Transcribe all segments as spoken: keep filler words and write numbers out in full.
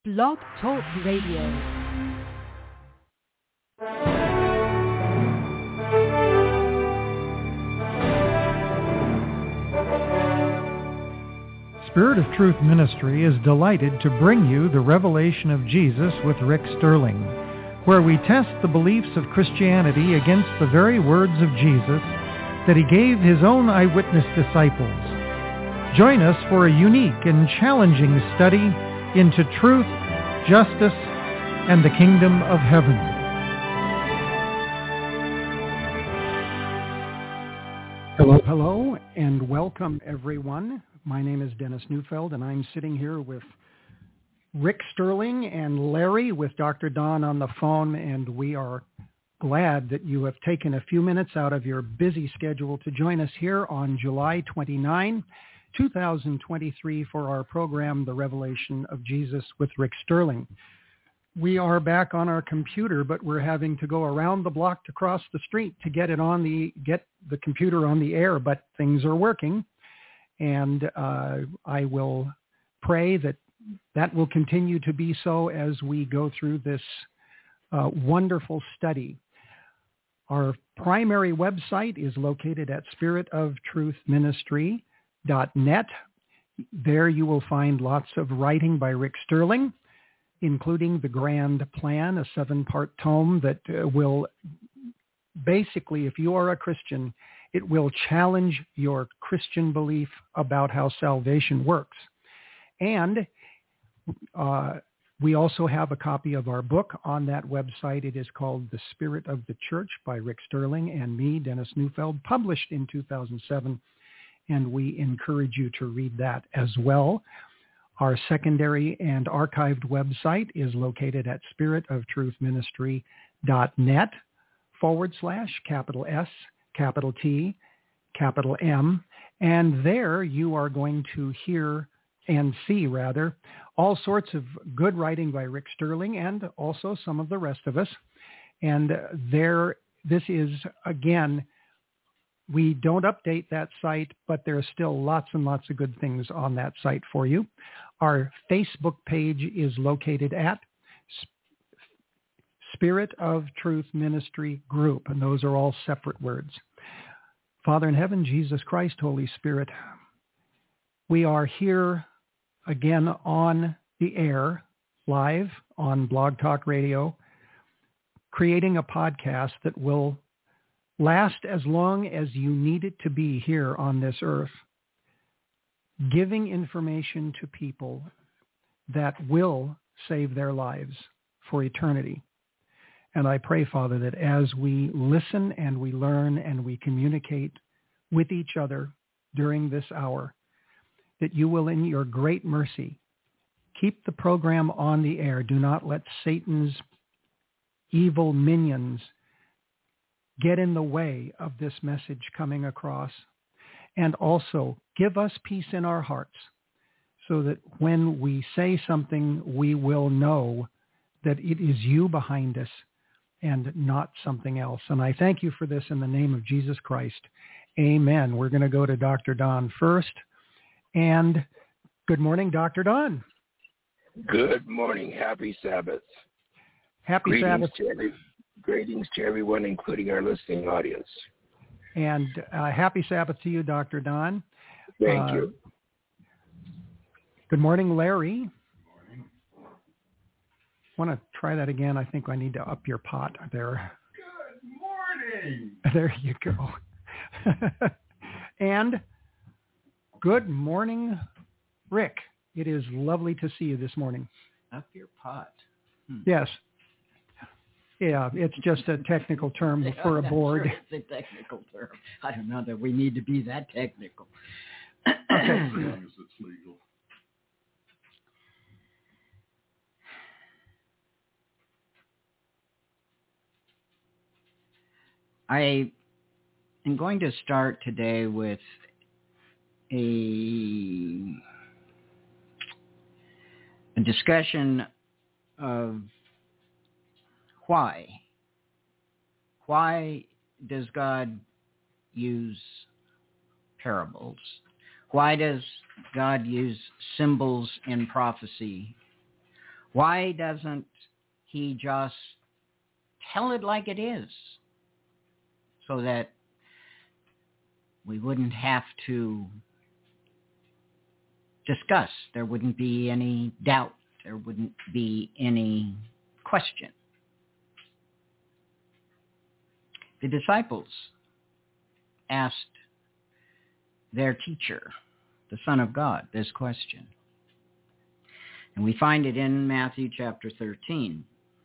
Blog Talk Radio. Spirit of Truth Ministry is delighted to bring you the Revelation of Jesus with Rick Sterling, where we test the beliefs of Christianity against the very words of Jesus that he gave his own eyewitness disciples. Join us for a unique and challenging study into truth, justice, and the kingdom of heaven. Hello, hello, and welcome everyone. My name is Dennis Neufeld, and I'm sitting here with Rick Sterling and Larry with Doctor Don on the phone, and we are glad that you have taken a few minutes out of your busy schedule to join us here on July twenty-ninth, two thousand twenty-three for our program, The Revelation of Jesus with Rick Sterling. We are back on our computer, but we're having to go around the block to cross the street to get it on the get the computer on the air, but things are working. And uh, I will pray that that will continue to be so as we go through this uh, wonderful study. Our primary website is located at spirit of truth ministry dot net. There you will find lots of writing by Rick Sterling, including The Grand Plan, a seven-part tome that uh, will basically, if you are a Christian, it will challenge your Christian belief about how salvation works. And uh, we also have a copy of our book on that website. It is called The Spirit of the Church by Rick Sterling and me, Dennis Neufeld, published in two thousand seven. And we encourage you to read that as well. Our secondary and archived website is located at spirit of truth ministry dot net forward slash capital S, capital T, capital M. And there you are going to hear and see, rather, all sorts of good writing by Rick Sterling and also some of the rest of us. And there, this is, again, we don't update that site, but there are still lots and lots of good things on that site for you. Our Facebook page is located at Spirit of Truth Ministry Group, and those are all separate words. Father in heaven, Jesus Christ, Holy Spirit, we are here again on the air, live on Blog Talk Radio, creating a podcast that will last as long as you need it to be here on this earth, giving information to people that will save their lives for eternity. And I pray, Father, that as we listen and we learn and we communicate with each other during this hour, that you will, in your great mercy, keep the program on the air. Do not let Satan's evil minions get in the way of this message coming across. And also give us peace in our hearts so that when we say something, we will know that it is you behind us and not something else. And I thank you for this in the name of Jesus Christ. Amen. We're going to go to Doctor Don first. And good morning, Doctor Don. Good morning. Happy Sabbath. Happy Greetings Sabbath. To every, greetings to everyone, including our listening audience. And uh, happy Sabbath to you, Doctor Don. Thank uh, you. Good morning, Larry. Want to try that again? I think I need to up your pot there. Good morning. There you go. And good morning, Rick. It is lovely to see you this morning. Up your pot. Hmm. Yes. Yeah, it's just a technical term for a board. Sure it's a technical term. I don't know that we need to be that technical. Okay. As long as it's legal. I am going to start today with a, a discussion of why. Why does God use parables? Why does God use symbols in prophecy? Why doesn't he just tell it like it is so that we wouldn't have to discuss? There wouldn't be any doubt. There wouldn't be any question. The disciples asked their teacher, the Son of God, this question. And we find it in Matthew chapter thirteen.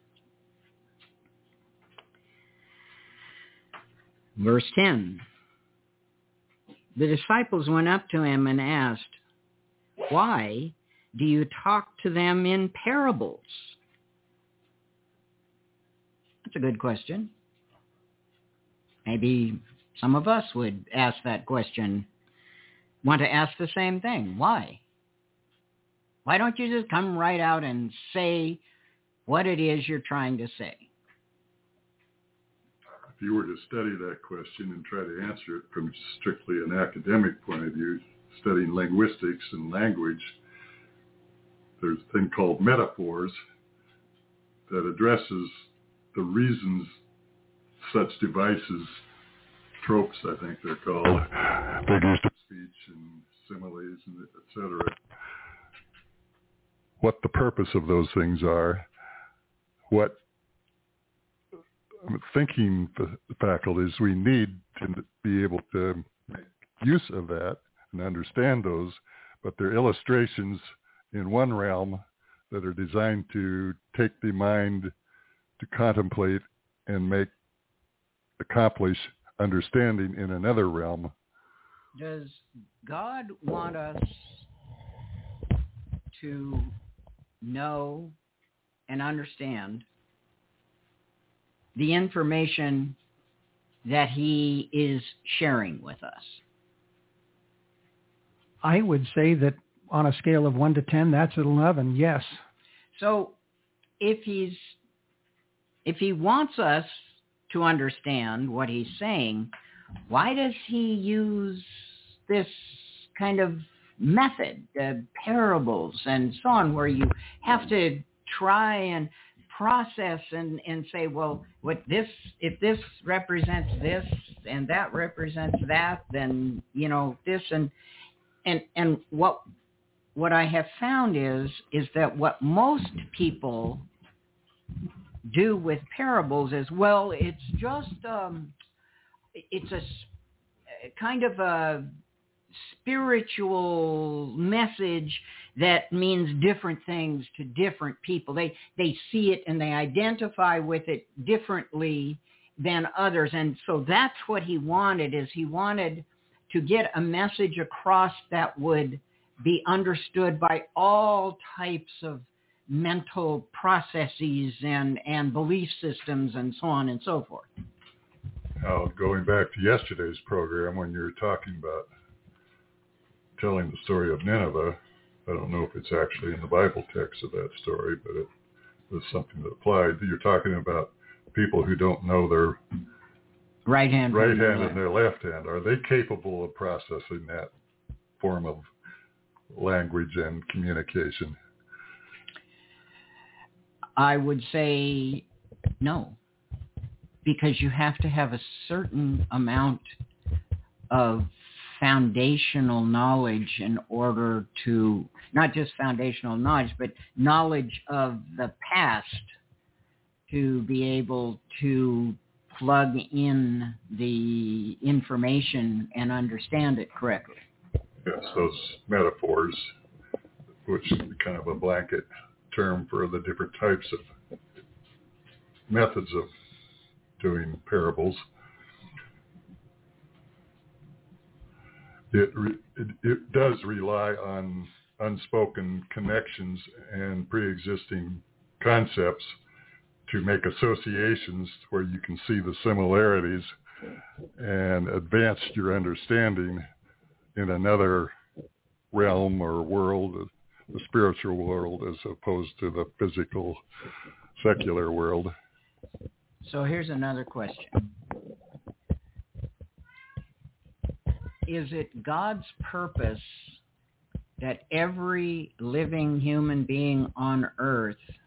Verse ten. The disciples went up to him and asked, "Why do you talk to them in parables?" That's a good question. Maybe some of us would ask that question, want to ask the same thing. Why? Why don't you just come right out and say what it is you're trying to say? If you were to study that question and try to answer it from strictly an academic point of view, studying linguistics and language, there's a thing called metaphors that addresses the reasons such devices, tropes I think they're called, figures of speech and similes and et cetera, what the purpose of those things are, what thinking faculties we need to be able to make use of that and understand those, but they're illustrations in one realm that are designed to take the mind to contemplate and make accomplish understanding in another realm. Does God want us to know and understand the information that he is sharing with us? I would say that on a scale of one to ten, that's an eleven, yes. So if he's if he wants us to understand what he's saying, why does he use this kind of method, uh, parables and so on, where you have to try and process and, and say, well, what this, if this represents this and that represents that, then, you know, this and, and, and what, what I have found is, is that what most people do with parables is, well, it's just, um, it's a kind of a spiritual message that means different things to different people. They they see it and they identify with it differently than others. And so that's what he wanted, is he wanted to get a message across that would be understood by all types of mental processes and, and belief systems and so on and so forth. Now, going back to yesterday's program when you were talking about telling the story of Nineveh, I don't know if it's actually in the Bible text of that story, but it was something that applied. You're talking about people who don't know their right hand, right hand and their left hand. Are they capable of processing that form of language and communication? I would say no, because you have to have a certain amount of foundational knowledge in order to, not just foundational knowledge, but knowledge of the past to be able to plug in the information and understand it correctly. Yes, those metaphors, which is kind of a blanket term for the different types of methods of doing parables. It, re, it it does rely on unspoken connections and pre-existing concepts to make associations where you can see the similarities and advance your understanding in another realm or world, the spiritual world, as opposed to the physical, secular world. So here's another question. Is it God's purpose that every living human being on earth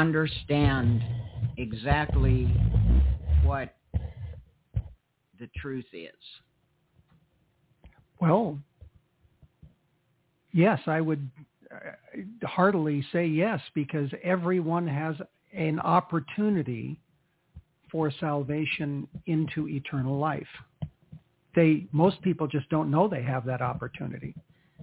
understand exactly what the truth is? Well, yes, I would heartily say yes, because everyone has an opportunity for salvation into eternal life. They, most people just don't know they have that opportunity.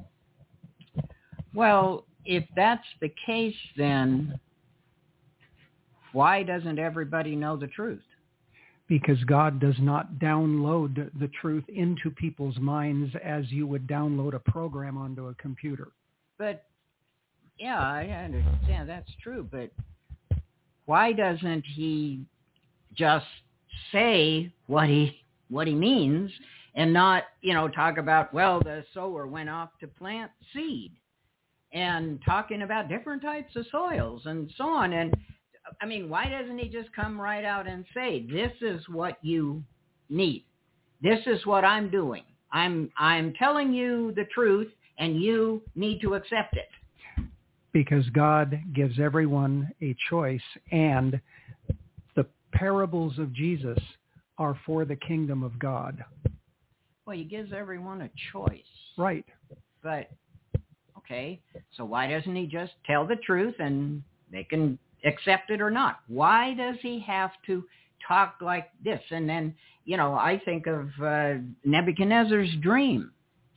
Well, if that's the case, then why doesn't everybody know the truth? Because God does not download the truth into people's minds as you would download a program onto a computer. But, yeah, I understand that's true, but why doesn't he just say what he what he means and not, you know, talk about, well, the sower went off to plant seed, and talking about different types of soils and so on? And I mean, why doesn't he just come right out and say, this is what you need. This is what I'm doing. I'm I'm telling you the truth, and you need to accept it. Because God gives everyone a choice, and the parables of Jesus are for the kingdom of God. Well, he gives everyone a choice. Right. But, okay, so why doesn't he just tell the truth and they can accept it or not? Why does he have to talk like this? And then, you know, I think of uh, Nebuchadnezzar's dream.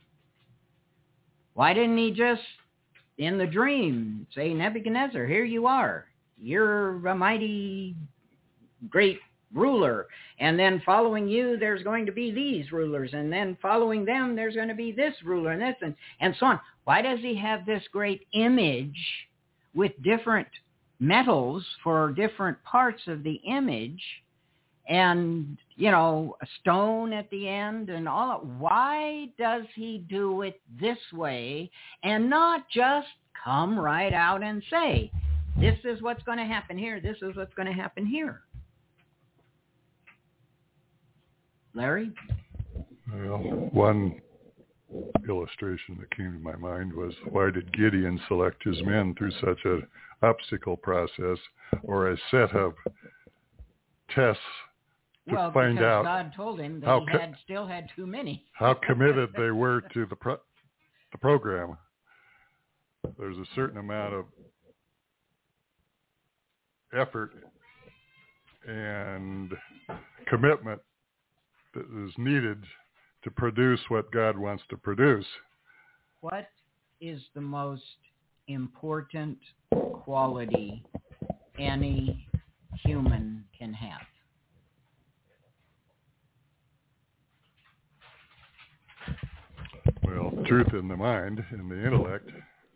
Why didn't he just, in the dream, say, Nebuchadnezzar, here you are. You're a mighty great ruler. And then following you, there's going to be these rulers. And then following them, there's going to be this ruler and this and, and so on. Why does he have this great image with different metals for different parts of the image, and, you know, a stone at the end and all? Why does he do it this way and not just come right out and say, this is what's going to happen here, this is what's going to happen here? Larry? Well, one illustration that came to my mind was, why did Gideon select his men through such an obstacle process or a set of tests to well, find because out God told him that how he co- had still had too many. how committed they were to the pro- the program? There's a certain amount of effort and commitment that is needed to produce what God wants to produce. What is the most important quality any human can have? Well, truth in the mind, in the intellect.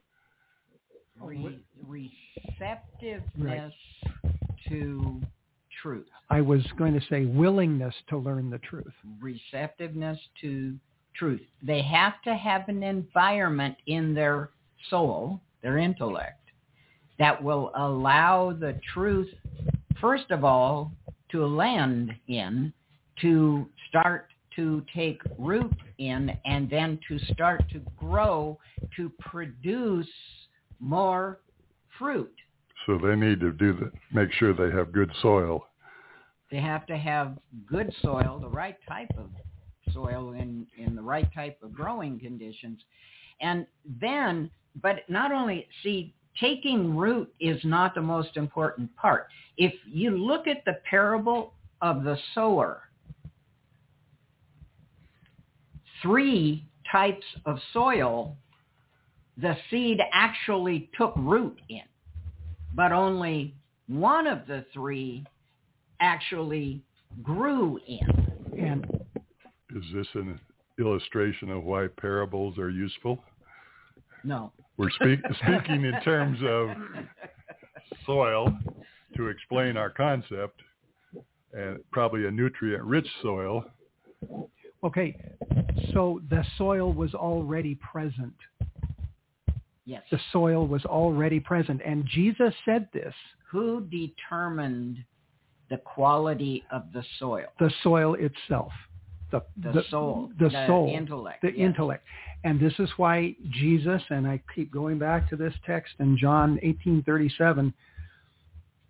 Re- receptiveness to truth. I was going to say willingness to learn the truth. Receptiveness to truth. They have to have an environment in their soul, their intellect, that will allow the truth, first of all, to land in, to start to take root in, and then to start to grow, to produce more fruit. So they need to do the, make sure they have good soil. They have to have good soil, the right type of soil in, in the right type of growing conditions. And then, but not only, see, taking root is not the most important part. If you look at the parable of the sower, three types of soil the seed actually took root in, but only one of the three actually grew in. And is this an illustration of why parables are useful? No. We're speak, speaking in terms of soil to explain our concept, and probably a nutrient-rich soil. Okay, so the soil was already present. Yes. The soil was already present. And Jesus said this. Who determined the quality of the soil? The soil itself. The, the, the soul. The, the soul. intellect. The yes. intellect. And this is why Jesus, and I keep going back to this text in John eighteen thirty-seven,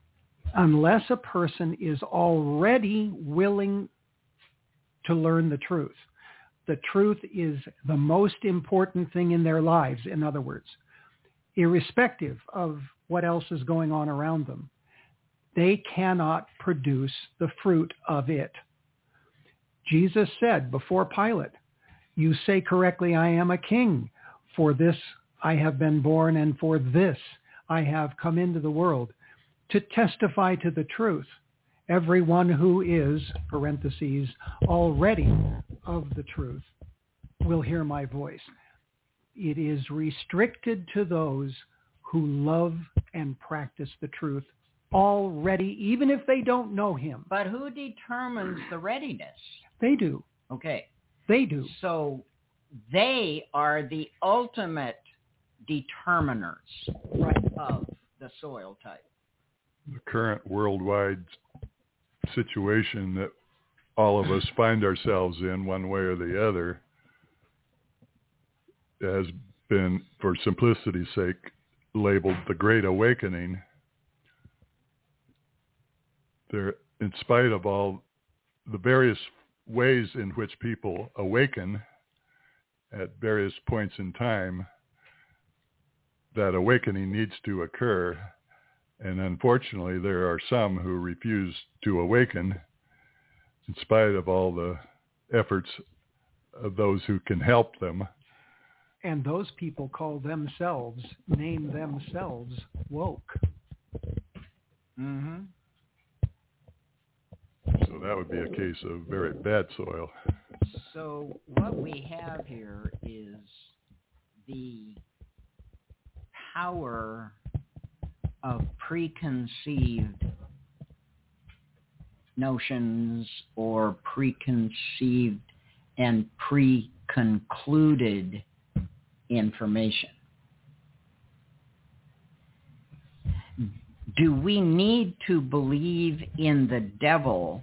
unless a person is already willing to learn the truth. The truth is the most important thing in their lives, in other words, irrespective of what else is going on around them. They cannot produce the fruit of it. Jesus said before Pilate, "You say correctly, I am a king. For this I have been born, and for this I have come into the world, to testify to the truth. Everyone who is," parentheses, "already of the truth will hear my voice." It is restricted to those who love and practice the truth already, even if they don't know him. But who determines the readiness? They do. Okay. They do. So they are the ultimate determiners Right. of the soil type. The current worldwide situation that all of us find ourselves in one way or the other has been, for simplicity's sake, labeled the Great Awakening. There, in spite of all the various ways in which people awaken at various points in time, that awakening needs to occur. And unfortunately, there are some who refuse to awaken in spite of all the efforts of those who can help them. And those people call themselves, name themselves woke. Mm-hmm. So that would be a case of very bad soil. So what we have here is the power of preconceived notions or preconceived and pre-concluded information. Do we need to believe in the devil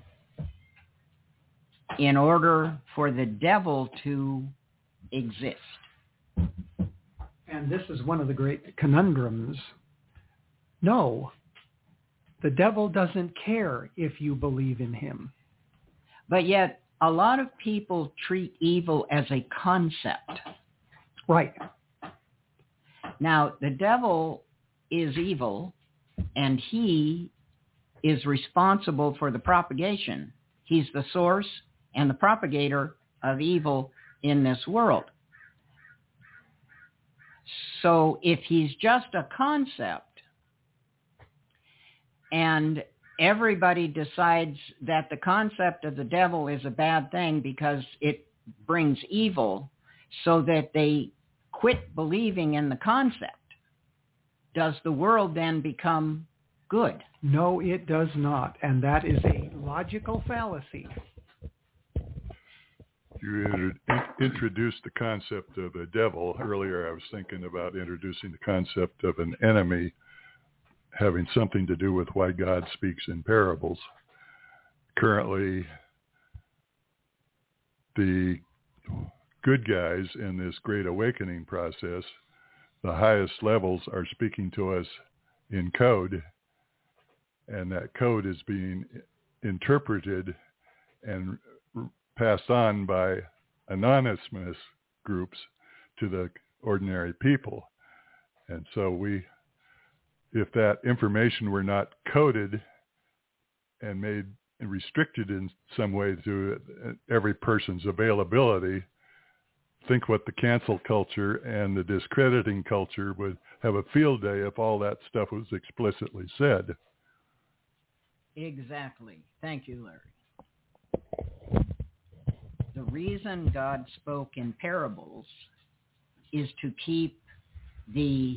in order for the devil to exist? And this is one of the great conundrums. No, the devil doesn't care if you believe in him. But yet, a lot of people treat evil as a concept. Right. Now, the devil is evil, and he is responsible for the propagation. He's the source and the propagator of evil in this world. So if he's just a concept, and everybody decides that the concept of the devil is a bad thing because it brings evil, so that they quit believing in the concept, does the world then become good? No, it does not. And that is a logical fallacy. You inter- introduced the concept of a devil. Earlier I was thinking about introducing the concept of an enemy having something to do with why God speaks in parables. Currently, the good guys in this great awakening process, the highest levels, are speaking to us in code, and that code is being interpreted and passed on by anonymous groups to the ordinary people. And so we, if that information were not coded and made restricted in some way to every person's availability, think what the cancel culture and the discrediting culture would have a field day if all that stuff was explicitly said. Exactly. Thank you, Larry. The reason God spoke in parables is to keep the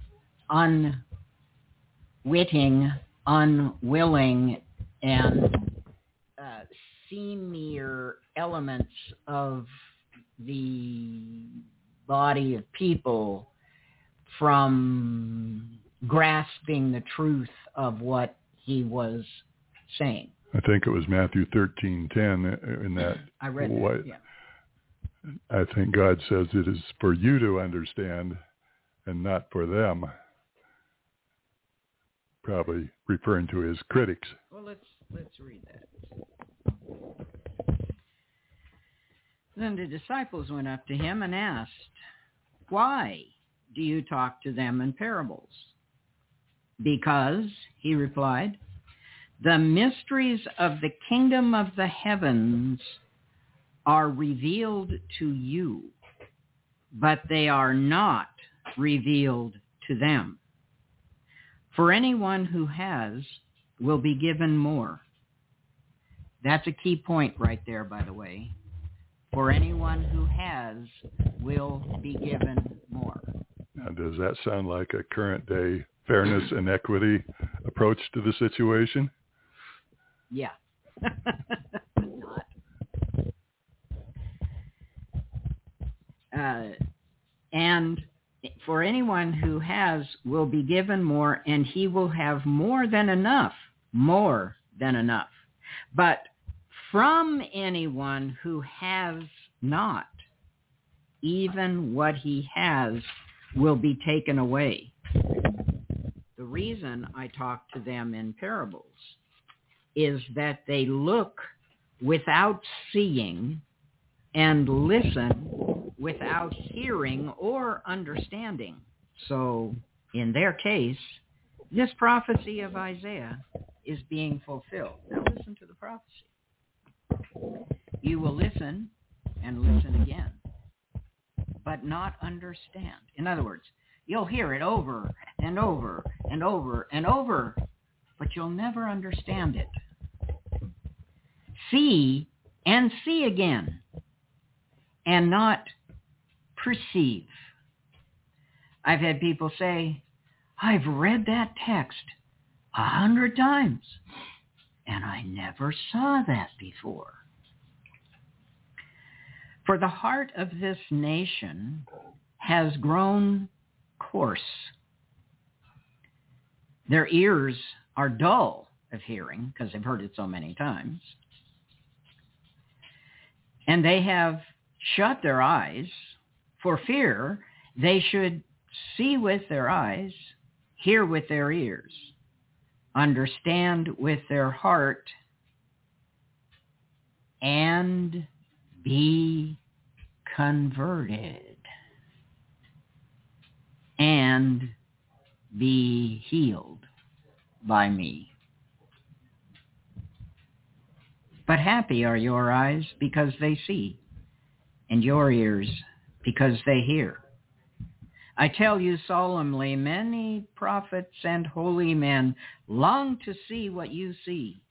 unwitting, unwilling, and uh, senior elements of the body of people from grasping the truth of what he was saying. I think it was Matthew thirteen ten in that. I read that, what, yeah. I think God says it is for you to understand and not for them. probably referring to his critics. Well, let's let's read that. Then the disciples went up to him and asked, "Why do you talk to them in parables?" "Because," he replied, "the mysteries of the kingdom of the heavens are revealed to you, but they are not revealed to them. For anyone who has will be given more." That's a key point right there, by the way. For anyone who has will be given more. Now, does that sound like a current day fairness and equity approach to the situation? Yeah. Not. Uh, and for anyone who has will be given more, and he will have more than enough, more than enough. But from anyone who has not, even what he has will be taken away. The reason I talk to them in parables is that they look without seeing and listen without hearing or understanding. So in their case, this prophecy of Isaiah is being fulfilled. Now listen to the prophecy. You will listen and listen again, but not understand. In other words, you'll hear it over and over and over and over, but you'll never understand it. See and see again, and not perceive. I've had people say, "I've read that text a hundred times, and I never saw that before." For the heart of this nation has grown coarse. Their ears are dull of hearing because they've heard it so many times. And they have shut their eyes for fear they should see with their eyes, hear with their ears, understand with their heart, and be converted and be healed by me. But happy are your eyes because they see, and your ears because they hear. I tell you solemnly, many prophets and holy men long to see what you see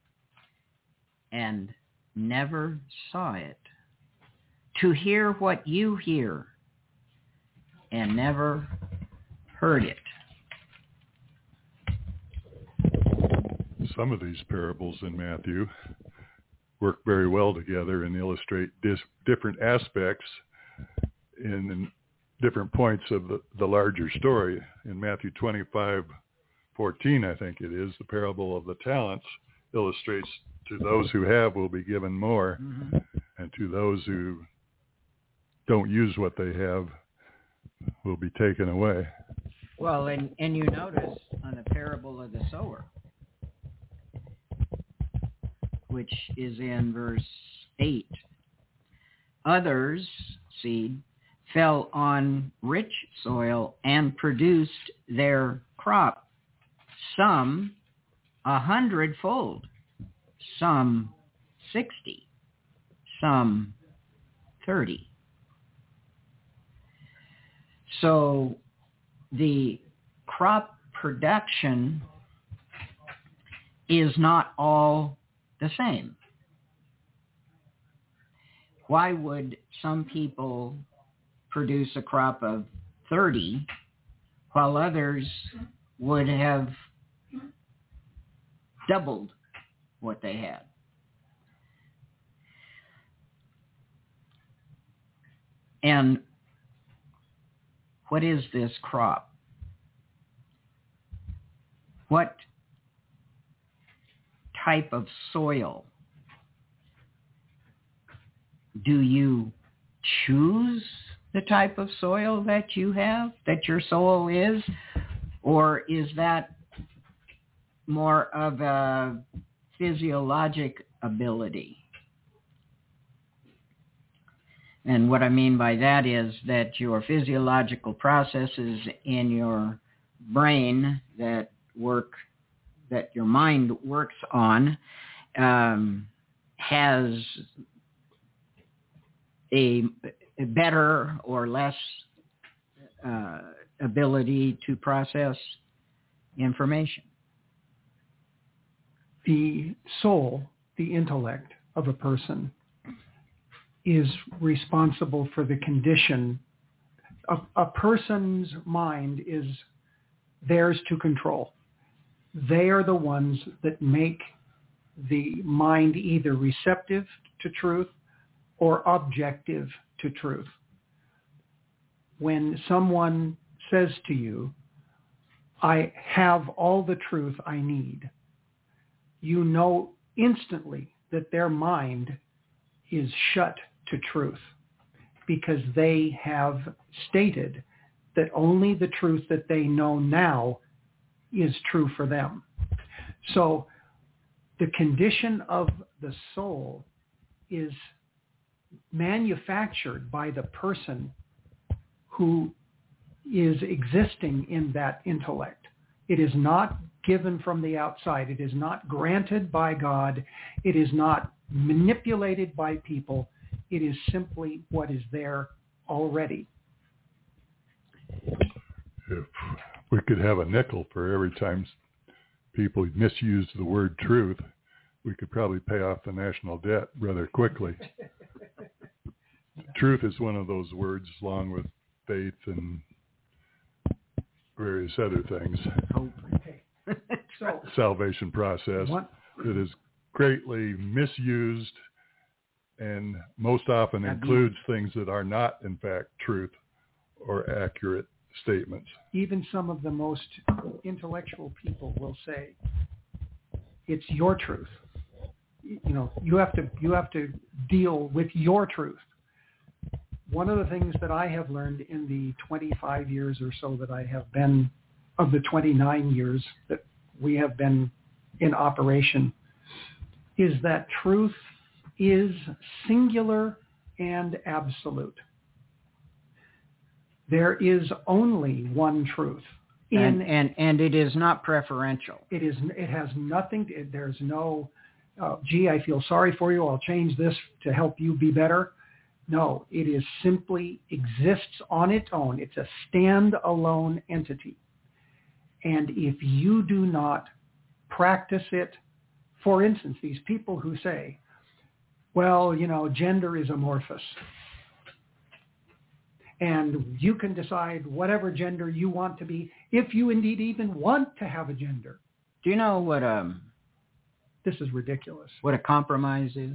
and never saw it, to hear what you hear and never heard it. Some of these parables in Matthew work very well together and illustrate dis- different aspects in, in different points of the, the larger story. In Matthew twenty-five fourteen, I think it is, the parable of the talents illustrates to those who have will be given more, mm-hmm. and to those who don't use what they have will be taken away. Well, and, and you notice on the parable of the sower, which is in verse eight, others, seed, fell on rich soil and produced their crop, some a hundredfold, some sixty, some thirty. So the crop production is not all the same. Why would some people produce a crop of thirty while others would have doubled what they had? And what is this crop? What type of soil do you choose? The type of soil that you have, that your soul is, or is that more of a physiologic ability. And what I mean by that is that your physiological processes in your brain that work, that your mind works on, um, has a, a better or less uh, ability to process information. The soul, the intellect of a person, is responsible for the condition. A, a person's mind is theirs to control. They are the ones that make the mind either receptive to truth or objective to truth. When someone says to you, I have all the truth I need, you know instantly that their mind is shut to truth because they have stated that only the truth that they know now is true for them. So the condition of the soul is manufactured by the person who is existing in that intellect. It is not given from the outside. It is not granted by God. It is not manipulated by people. It is simply what is there already. If we could have a nickel for every time people misuse the word truth, we could probably pay off the national debt rather quickly. Truth is one of those words, along with faith and various other things. Okay. So, salvation process what? that is greatly misused and most often includes things that are not, in fact, truth or accurate statements. Even some of the most intellectual people will say, it's your truth. You know, you have to you have to deal with your truth. One of the things that I have learned in the twenty-five years or so that I have been, of the twenty-nine years that we have been in operation, is that truth is singular and absolute. There is only one truth. In, and, and and it is not preferential. It is. It has nothing. To, there's no, uh, gee, I feel sorry for you. I'll change this to help you be better. No, it is simply exists on its own. It's a stand-alone entity. And if you do not practice it, for instance, these people who say, well, you know, gender is amorphous. And you can decide whatever gender you want to be, if you indeed even want to have a gender. Do you know what um this is ridiculous. What a compromise is?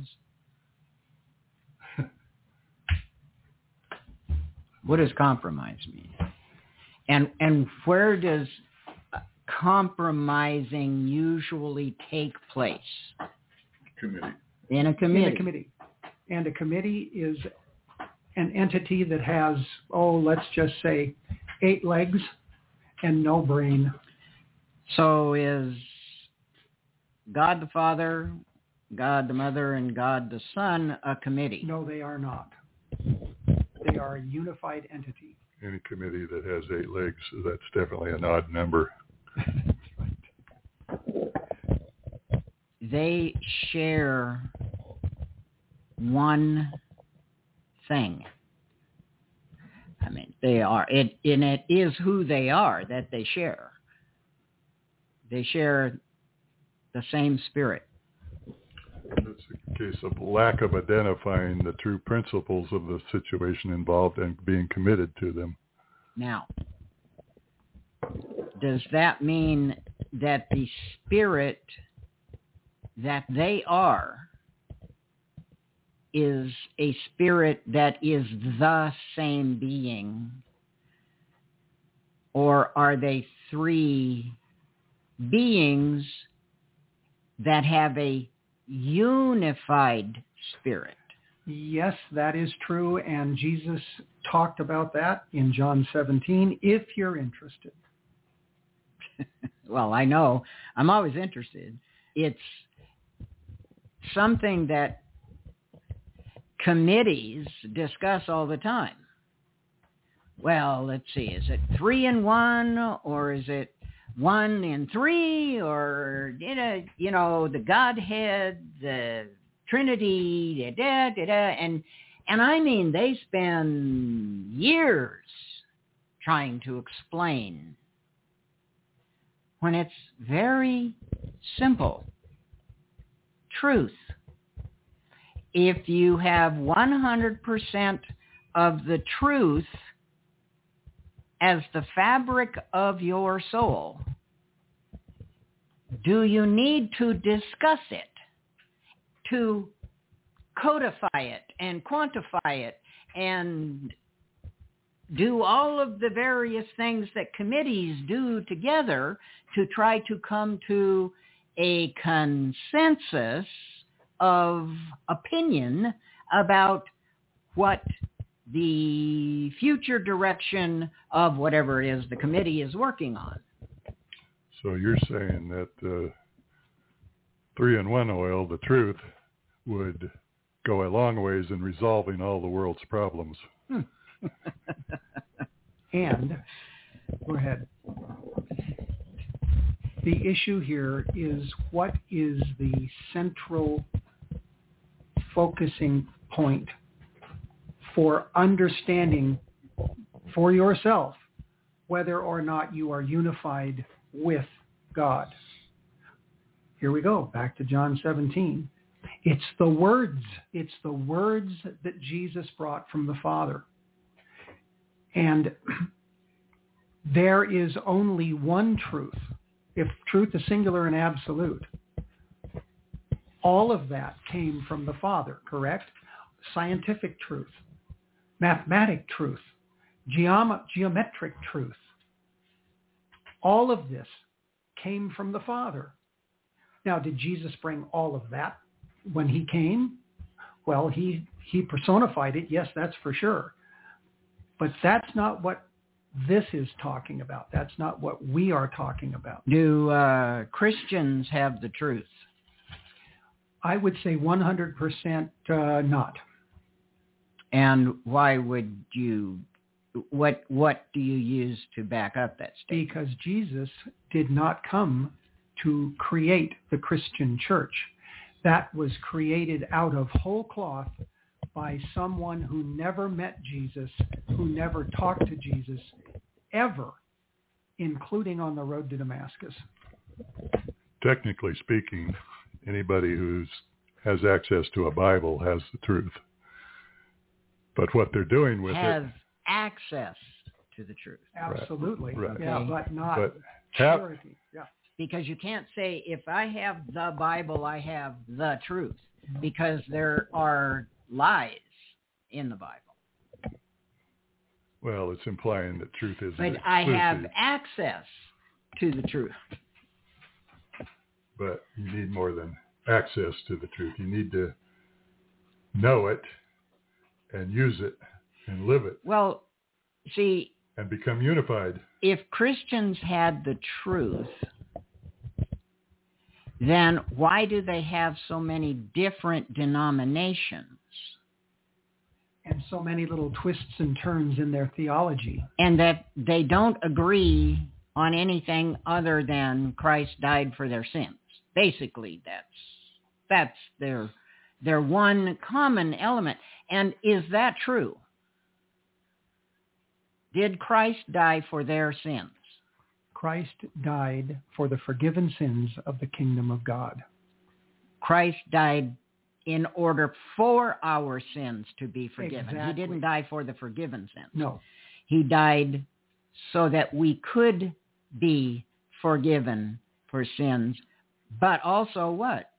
What does compromise mean? And and where does compromising usually take place? Committee. In a committee. In a committee. And a committee is an entity that has, oh, let's just say, eight legs and no brain. So is God the Father, God the Mother, and God the Son a committee? No, they are not. They are a unified entity. Any committee that has eight legs, that's definitely an odd number. They share one thing. I mean, they are, it, and it is who they are that they share. They share the same spirit. It's a case of lack of identifying the true principles of the situation involved and being committed to them. Now, does that mean that the spirit that they are is a spirit that is the same being? Or are they three beings that have a unified spirit? Yes, that is true. And Jesus talked about that in John seventeen, if you're interested. well, I know. I'm always interested. It's something that committees discuss all the time. Well, let's see, is it three in one, or is it one in three, or, you know, you know the Godhead, the Trinity, da, da, da, da, and, and I mean, they spend years trying to explain when it's very simple. Truth. If you have one hundred percent of the truth as the fabric of your soul, do you need to discuss it, to codify it and quantify it and do all of the various things that committees do together to try to come to a consensus of opinion about what the future direction of whatever it is the committee is working on? So you're saying that uh, three-in-one oil, the truth, would go a long ways in resolving all the world's problems. Hmm. And, go ahead. The issue here is, what is the central focusing point for understanding for yourself whether or not you are unified with God? Here we go, back to John seventeen. It's the words. It's the words that Jesus brought from the Father. And there is only one truth. If truth is singular and absolute, all of that came from the Father, correct? Scientific truth, mathematic truth, geom- geometric truth. All of this came from the Father. Now, did Jesus bring all of that when he came? Well, he, he personified it, yes, that's for sure. But that's not what this is talking about. That's not what we are talking about. Do uh, Christians have the truth? I would say one hundred percent uh, not. And why would you, what what do you use to back up that statement? Because Jesus did not come to create the Christian church. That was created out of whole cloth by someone who never met Jesus, who never talked to Jesus, ever, including on the road to Damascus. Technically speaking, anybody who has access to a Bible has the truth. But what they're doing with has it... Has access to the truth. Absolutely. Right. Yeah, Okay. but not But have, purity. Yeah. Because you can't say, if I have the Bible, I have the truth. Because there are lies in the Bible. well, it's implying that truth isn't But exclusive. I have access to the truth. But you need more than access to the truth. You need to know it and use it and live it. Well, see, and become unified. If Christians had the truth, then why do they have so many different denominations? And so many little twists and turns in their theology. And that they don't agree on anything other than Christ died for their sins. Basically, that's that's their their one common element. And is that true? Did Christ die for their sins? Christ died for the forgiven sins of the kingdom of God. Christ died in order for our sins to be forgiven. Exactly. He didn't die for the forgiven sins. No. He died so that we could be forgiven for sins, but also what?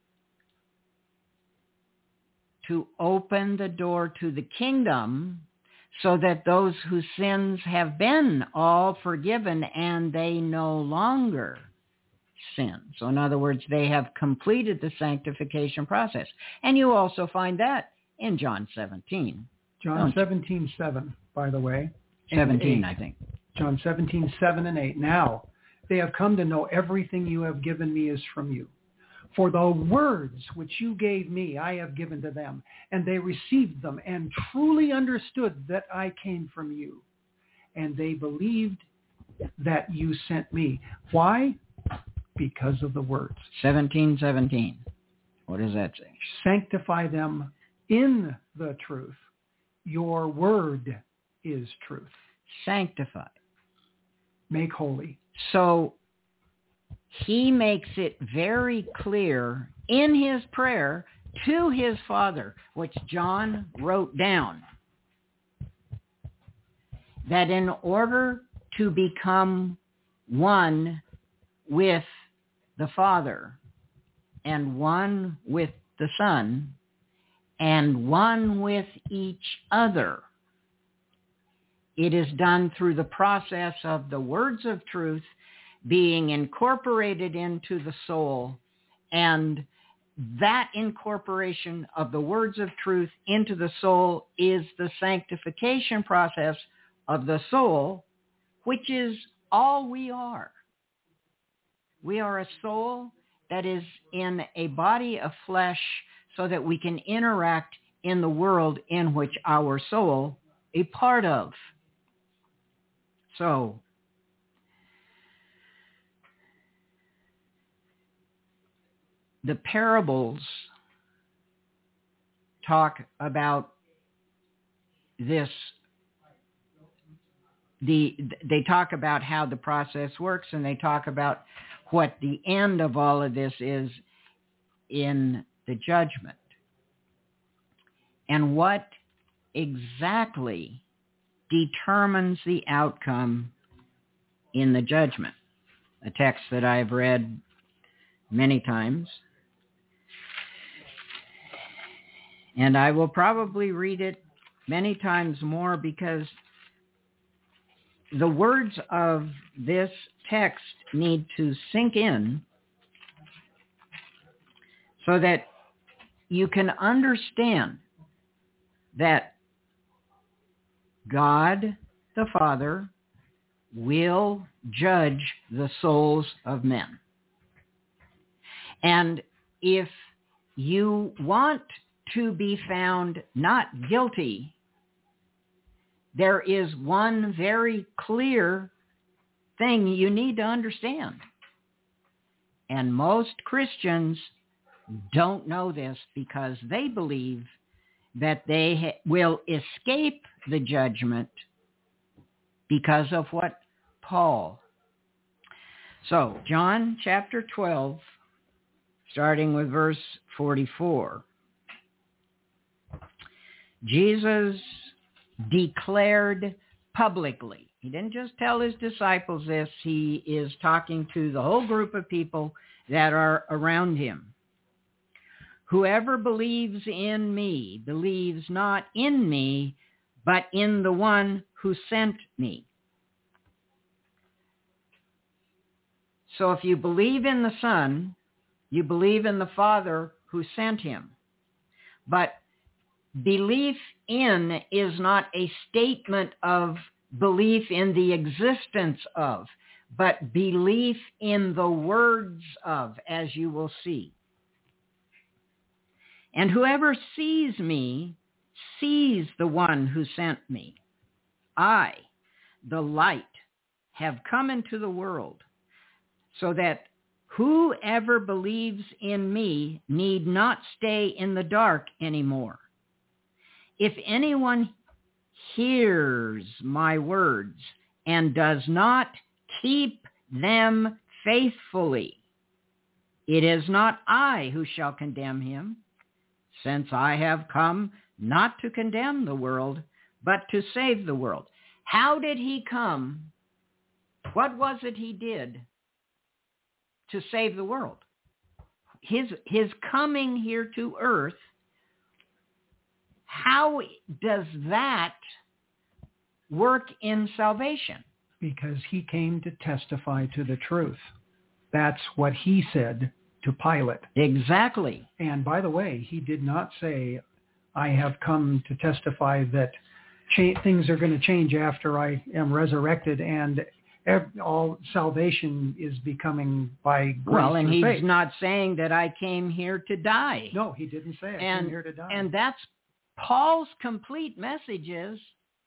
To open the door to the kingdom so that those whose sins have been all forgiven and they no longer sin. So in other words, they have completed the sanctification process. And you also find that in John seventeen. John seventeen, seven, by the way. seventeen, I think. John seventeen, seven and eight. Now, They have come to know everything you have given me is from you. For the words which you gave me, I have given to them, and they received them and truly understood that I came from you. And they believed that you sent me. Why? Because of the words. seventeen seventeen. What does that say? Sanctify them in the truth. Your word is truth. Sanctify. Make holy. So he makes it very clear in his prayer to his Father, which John wrote down, that in order to become one with the Father and one with the Son and one with each other, it is done through the process of the words of truth being incorporated into the soul, and that incorporation of the words of truth into the soul is the sanctification process of the soul, which is all we are. We are a soul that is in a body of flesh so that we can interact in the world in which our soul is a part of. So, the parables talk about this. The, they talk about how the process works, and they talk about what the end of all of this is in the judgment. And what exactly determines the outcome in the judgment. A text that I've read many times. And I will probably read it many times more, because the words of this text need to sink in so that you can understand that God the Father will judge the souls of men. And if you want to be found not guilty, there is one very clear thing you need to understand. And most Christians don't know this because they believe that they ha- will escape the judgment because of what Paul. So, John chapter twelve, starting with verse forty-four. Jesus declared publicly. He didn't just tell his disciples this. He is talking to the whole group of people that are around him. Whoever believes in me believes not in me, but in the one who sent me. So if you believe in the Son, you believe in the Father who sent him. But belief in is not a statement of belief in the existence of, but belief in the words of, as you will see. And whoever sees me sees the one who sent me. I, the light, have come into the world, so that whoever believes in me need not stay in the dark anymore. If anyone hears my words and does not keep them faithfully, it is not I who shall condemn him, since I have come not to condemn the world, but to save the world. How did he come? What was it he did to save the world? His, his coming here to earth, how does that work in salvation? Because he came to testify to the truth. That's what he said to Pilate. Exactly. And by the way, he did not say, I have come to testify that cha- things are going to change after I am resurrected and all salvation is becoming by grace. Well, and through he's faith. not saying that I came here to die. No, he didn't say I and, came here to die. And that's Paul's complete message is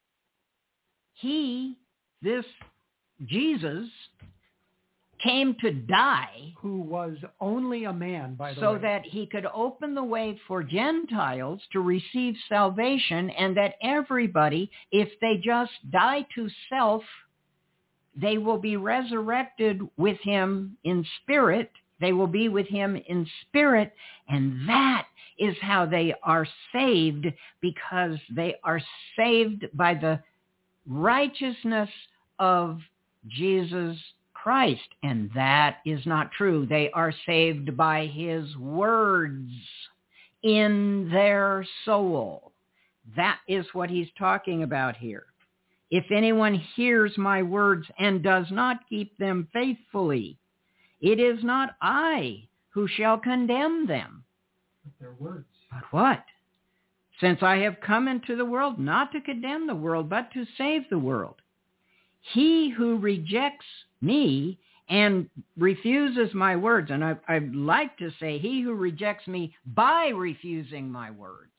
he, this Jesus, came to die, who was only a man, by the so way. that he could open the way for Gentiles to receive salvation, and that everybody, if they just die to self, they will be resurrected with him in spirit. They will be with him in spirit, and that is how they are saved, because they are saved by the righteousness of Jesus Christ, and that is not true. They are saved by his words in their soul. That is what he's talking about here. If anyone hears my words and does not keep them faithfully, it is not I who shall condemn them. But their words. But what? Since I have come into the world not to condemn the world, but to save the world. He who rejects me and refuses my words, and I, I'd like to say he who rejects me by refusing my words,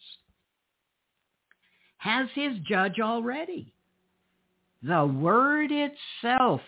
has his judge already. The word itself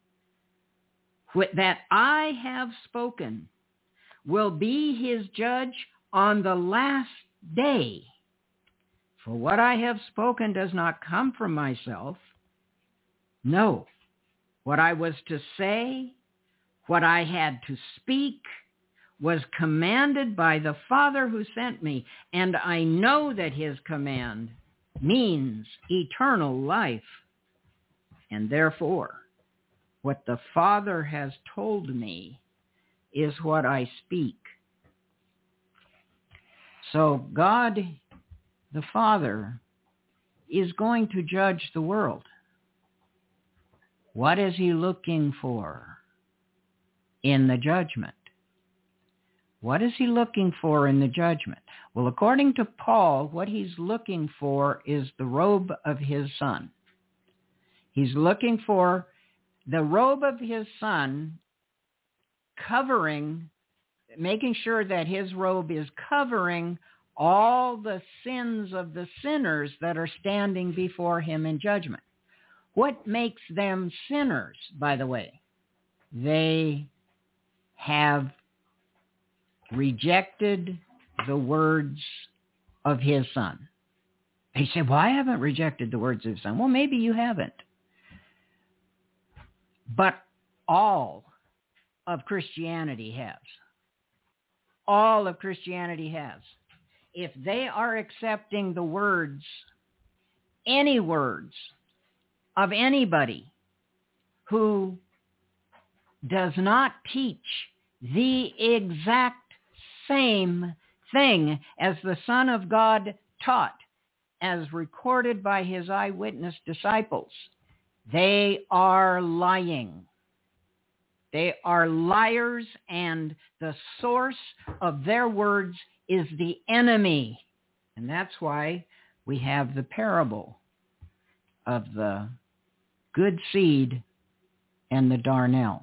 that I have spoken will be his judge on the last day. For what I have spoken does not come from myself. No, what I was to say, what I had to speak, was commanded by the Father who sent me, and I know that his command means eternal life. And therefore, what the Father has told me is what I speak. So God, the Father, is going to judge the world. What is he looking for in the judgment? What is he looking for in the judgment? Well, according to Paul, what he's looking for is the robe of his Son. He's looking for the robe of his Son covering, making sure that his robe is covering all the sins of the sinners that are standing before him in judgment. What makes them sinners, by the way? They have rejected the words of his Son. They say, well, I haven't rejected the words of his Son. Well, maybe you haven't. But all of Christianity has. All of Christianity has. If they are accepting the words, any words, of anybody who does not teach the exact same thing as the Son of God taught, as recorded by his eyewitness disciples, they are lying. They are liars, and the source of their words is the enemy. And that's why we have the parable of the good seed and the darnel.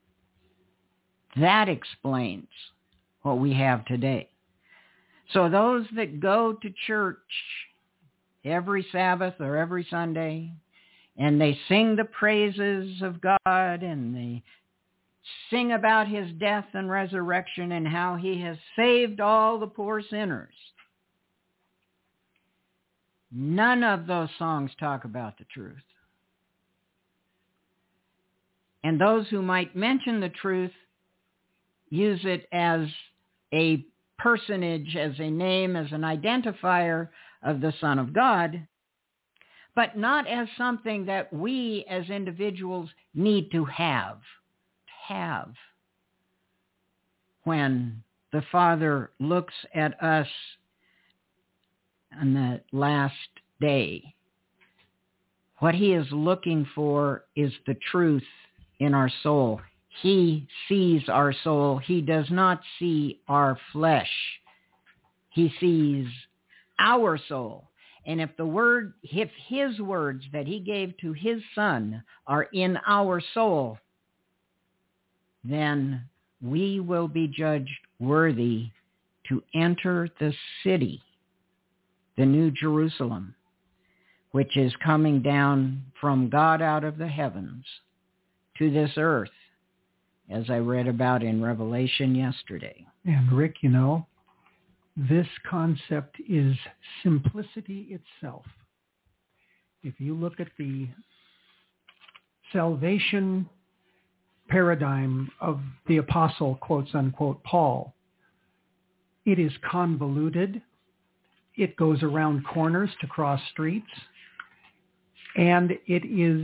That explains what we have today. So those that go to church every Sabbath or every Sunday, and they sing the praises of God, and they sing about his death and resurrection and how he has saved all the poor sinners, none of those songs talk about the truth. And those who might mention the truth use it as a personage, as a name, as an identifier of the Son of God, but not as something that we as individuals need to have, have. When the Father looks at us on the last day, what he is looking for is the truth in our soul. He sees our soul. He does not see our flesh. He sees our soul. And if the word, if his words that he gave to his son are in our soul, then we will be judged worthy to enter the city, the New Jerusalem, which is coming down from God out of the heavens to this earth, as I read about in Revelation yesterday. And Rick, you know, this concept is simplicity itself. If you look at the salvation paradigm of the apostle, quotes unquote, Paul, it is convoluted. It goes around corners to cross streets. And it is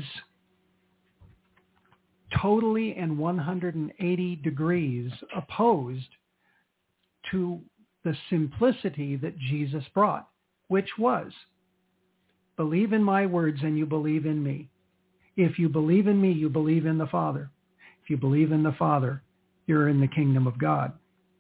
totally and one hundred eighty degrees opposed to the simplicity that Jesus brought, which was, believe in my words and you believe in me. If you believe in me, you believe in the Father. If you believe in the Father, you're in the kingdom of God.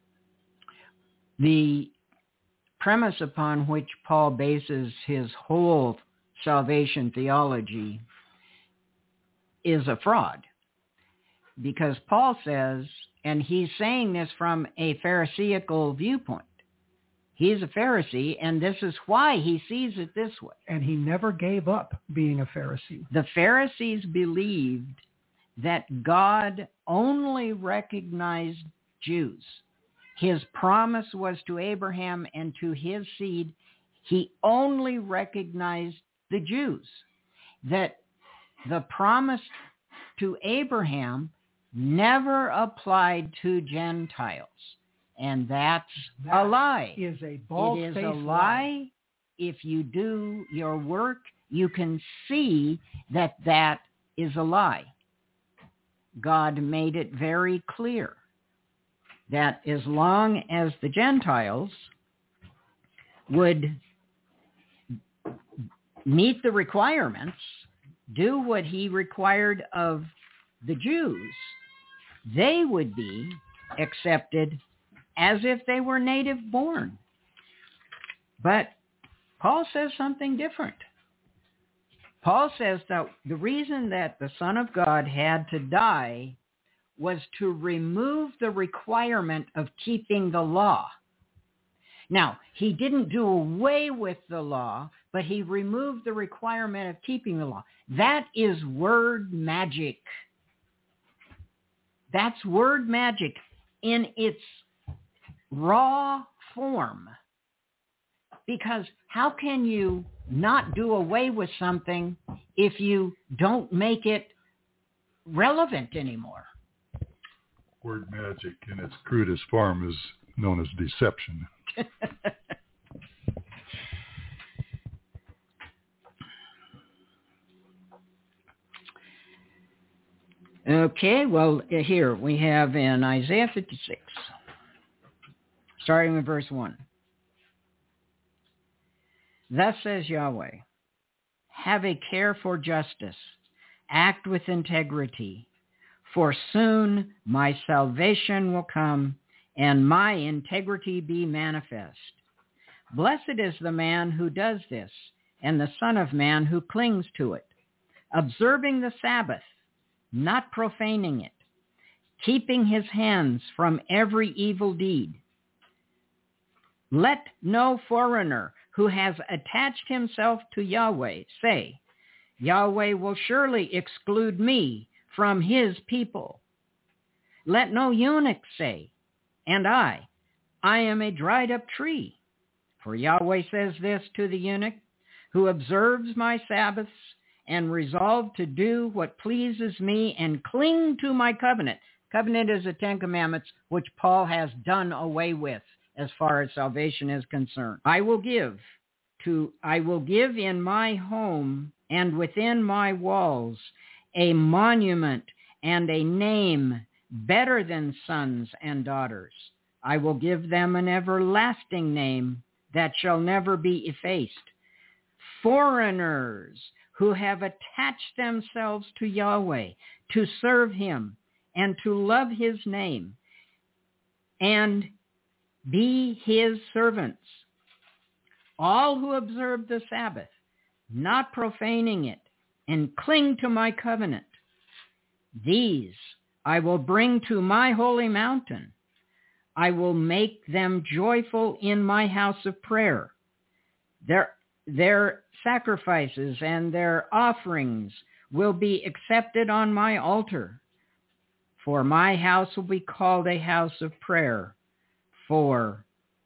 The premise upon which Paul bases his whole salvation theology is a fraud. Because Paul says, and he's saying this from a Pharisaical viewpoint, he's a Pharisee, and this is why he sees it this way. And he never gave up being a Pharisee. The Pharisees believed that God only recognized Jews. His promise was to Abraham and to his seed. He only recognized the Jews. That the promise to Abraham never applied to Gentiles. And that's that a lie. Is a bald-faced It is a lie. lie. If you do your work, you can see that that is a lie. God made it very clear that as long as the Gentiles would meet the requirements, do what he required of the Jews, they would be accepted as if they were native born. But Paul says something different. Paul says that the reason that the Son of God had to die was to remove the requirement of keeping the law. Now, he didn't do away with the law, but he removed the requirement of keeping the law. That is word magic. That's word magic in its raw form. Because how can you not do away with something if you don't make it relevant anymore? Word magic in its crudest form is known as deception. Okay, well, here we have in Isaiah fifty-six, starting with verse one. Thus says Yahweh, have a care for justice, act with integrity, for soon my salvation will come and my integrity be manifest. Blessed is the man who does this, and the Son of Man who clings to it, observing the Sabbath, not profaning it, keeping his hands from every evil deed. Let no foreigner who has attached himself to Yahweh say, Yahweh will surely exclude me from his people. Let no eunuch say, and I, I am a dried up tree. For Yahweh says this to the eunuch, who observes my Sabbaths and resolved to do what pleases me and cling to my covenant. Covenant is the Ten Commandments, which Paul has done away with as far as salvation is concerned. I will give to, I will give in my home and within my walls a monument and a name better than sons and daughters. I will give them an everlasting name that shall never be effaced. Foreigners who have attached themselves to Yahweh to serve him and to love his name and be his servants. all who observe the Sabbath, not profaning it, and cling to my covenant, these I will bring to my holy mountain. I will make them joyful in my house of prayer. Their, their sacrifices and their offerings will be accepted on my altar. For my house will be called a house of prayer for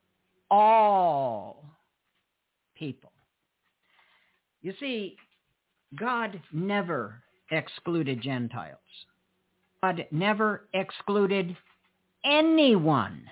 all people. You see, God never excluded Gentiles. God never excluded anyone.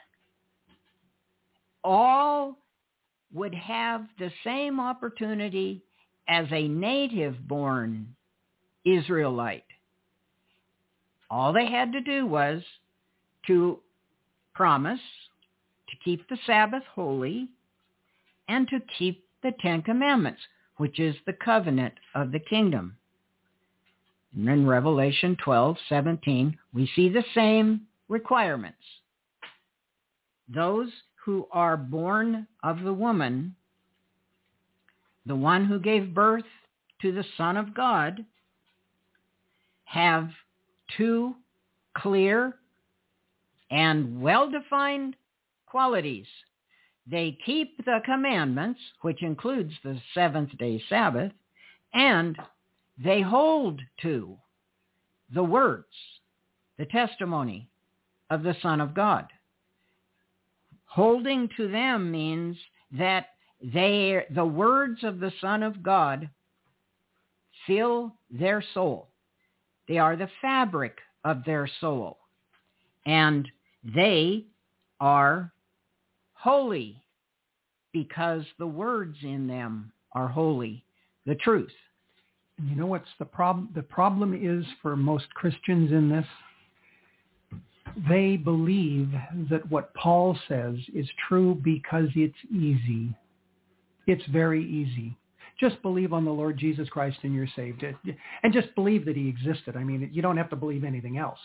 All would have the same opportunity as a native-born Israelite. All they had to do was to promise to keep the Sabbath holy and to keep the Ten Commandments, which is the covenant of the kingdom. And in Revelation twelve seventeen, we see the same requirements. Those who are born of the woman, the one who gave birth to the Son of God, have two clear and well-defined qualities. They keep the commandments, which includes the seventh-day Sabbath, and they hold to the words, the testimony of the Son of God. Holding to them means that they, the words of the Son of God fill their soul. They are the fabric of their soul, and they are holy because the words in them are holy, the truth. And you know what's the problem? The problem is for most Christians in this, they believe that what Paul says is true because it's easy. It's very easy. Just believe on the Lord Jesus Christ and you're saved. And just believe that he existed. I mean, you don't have to believe anything else.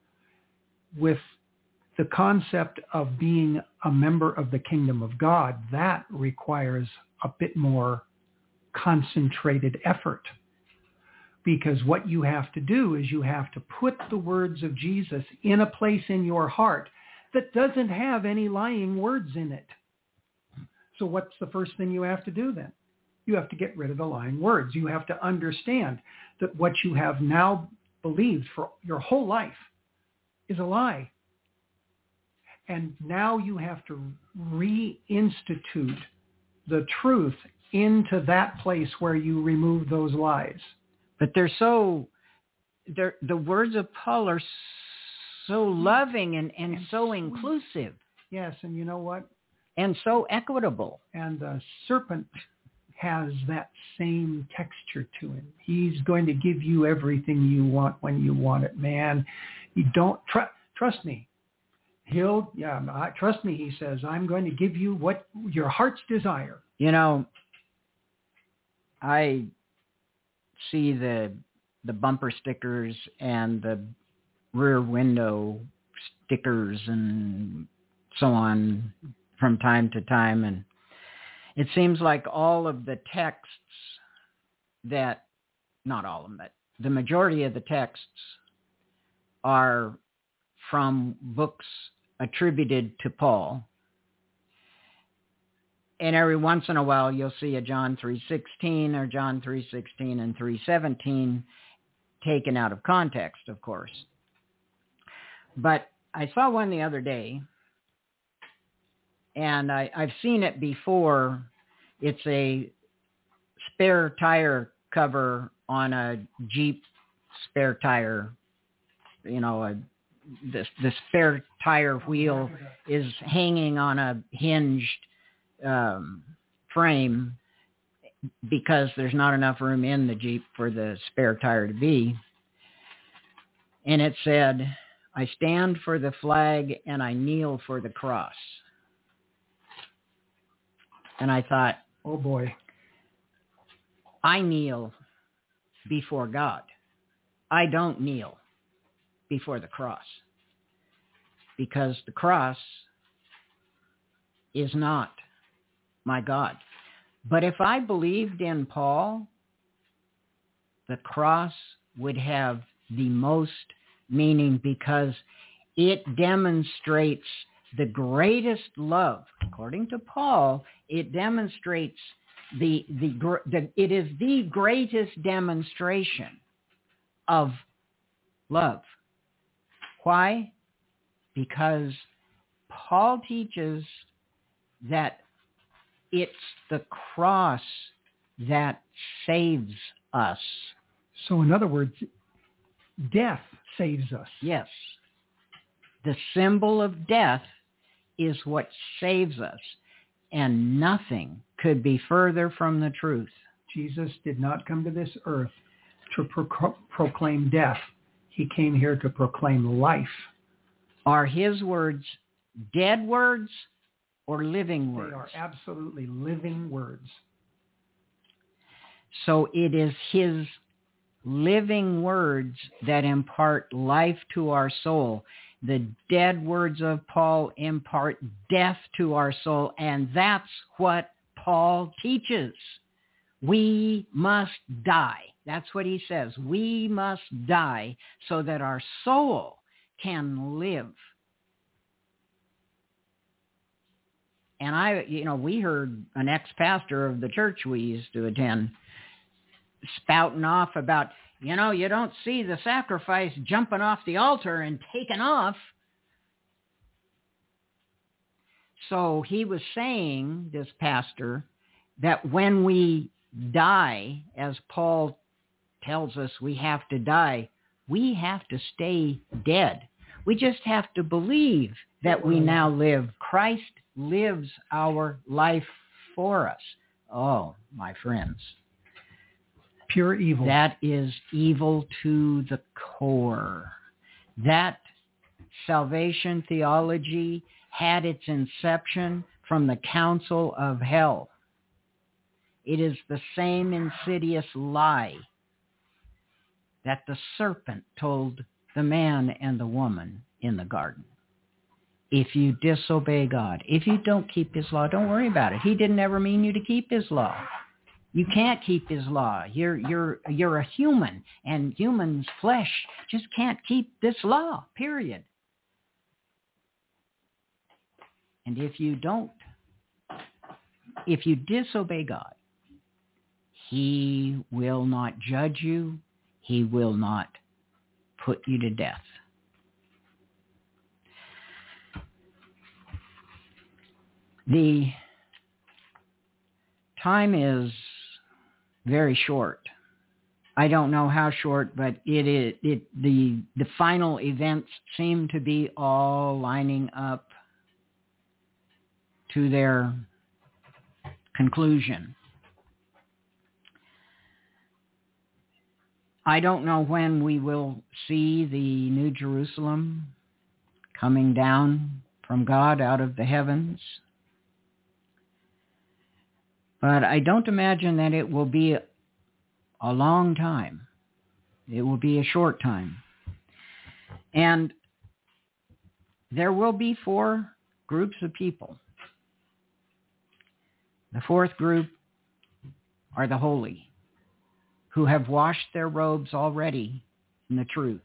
With the concept of being a member of the kingdom of God, that requires a bit more concentrated effort. Because what you have to do is you have to put the words of Jesus in a place in your heart that doesn't have any lying words in it. So what's the first thing you have to do then? You have to get rid of the lying words. You have to understand that what you have now believed for your whole life is a lie. And now you have to reinstitute the truth into that place where you remove those lies. But they're so, they're, the words of Paul are so loving and, and, and so sweet. Inclusive. Yes, and you know what? And so equitable. And the serpent has that same texture to him. He's going to give you everything you want when you want it, man. You don't, tr- trust me. He'll, yeah, I, trust me, he says, I'm going to give you what your heart's desire. You know, I see the the bumper stickers and the rear window stickers and so on from time to time, and it seems like all of the texts that, not all of them, but the majority of the texts are from books attributed to Paul. And every once in a while, you'll see a John three sixteen or John three sixteen and three seventeen taken out of context, of course. But I saw one the other day, and I, I've seen it before. It's a spare tire cover on a Jeep spare tire. You know, a, the, the spare tire wheel is hanging on a hinged Um, frame because there's not enough room in the Jeep for the spare tire to be. And it said, I stand for the flag and I kneel for the cross. And I thought, oh boy, I kneel before God. I don't kneel before the cross, because the cross is not my God. But if I believed in Paul, the cross would have the most meaning because it demonstrates the greatest love. According to Paul, it demonstrates the, the, the it is the greatest demonstration of love. Why? Because Paul teaches that it's the cross that saves us. So in other words, death saves us. Yes. The symbol of death is what saves us. And nothing could be further from the truth. Jesus did not come to this earth to pro- proclaim death. He came here to proclaim life. Are his words dead words or living words? They are absolutely living words. So it is his living words that impart life to our soul. The dead words of Paul impart death to our soul, and that's what Paul teaches. We must die. That's what he says. We must die so that our soul can live. And I, you know, we heard an ex-pastor of the church we used to attend spouting off about, you know, you don't see the sacrifice jumping off the altar and taking off. So he was saying, this pastor, that when we die, as Paul tells us we have to die, we have to stay dead. We just have to believe that we now live. Christ lives our life for us. Oh, my friends. Pure evil. That is evil to the core. That salvation theology had its inception from the council of hell. It is the same insidious lie that the serpent told the man and the woman in the garden. If you disobey God, if you don't keep his law, don't worry about it. He didn't ever mean you to keep his law. You can't keep his law. You're you're you're a human, and humans' flesh just can't keep this law, period. And if you don't, if you disobey God, he will not judge you. He will not put you to death. The time is very short. I don't know how short, but it is it the the final events seem to be all lining up to their conclusion. I don't know when we will see the New Jerusalem coming down from God out of the heavens. But I don't imagine that it will be a long time. It will be a short time. And there will be four groups of people. The fourth group are the holy, who have washed their robes already in the truth.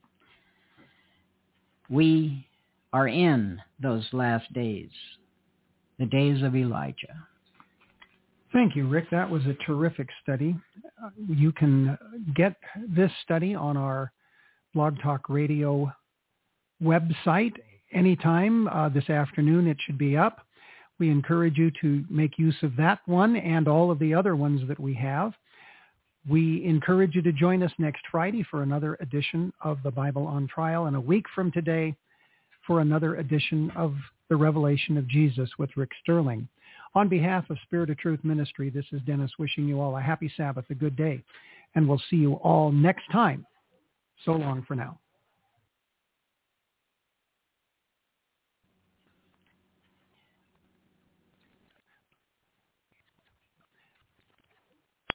We are in those last days, the days of Elijah. Thank you, Rick. That was a terrific study. Uh, you can get this study on our Blog Talk Radio website anytime uh, this afternoon. It should be up. We encourage you to make use of that one and all of the other ones that we have. We encourage you to join us next Friday for another edition of the Bible on Trial, and a week from today for another edition of the Revelation of Jesus with Rick Sterling. On behalf of Spirit of Truth Ministry, this is Dennis wishing you all a happy Sabbath, a good day, and we'll see you all next time. So long for now.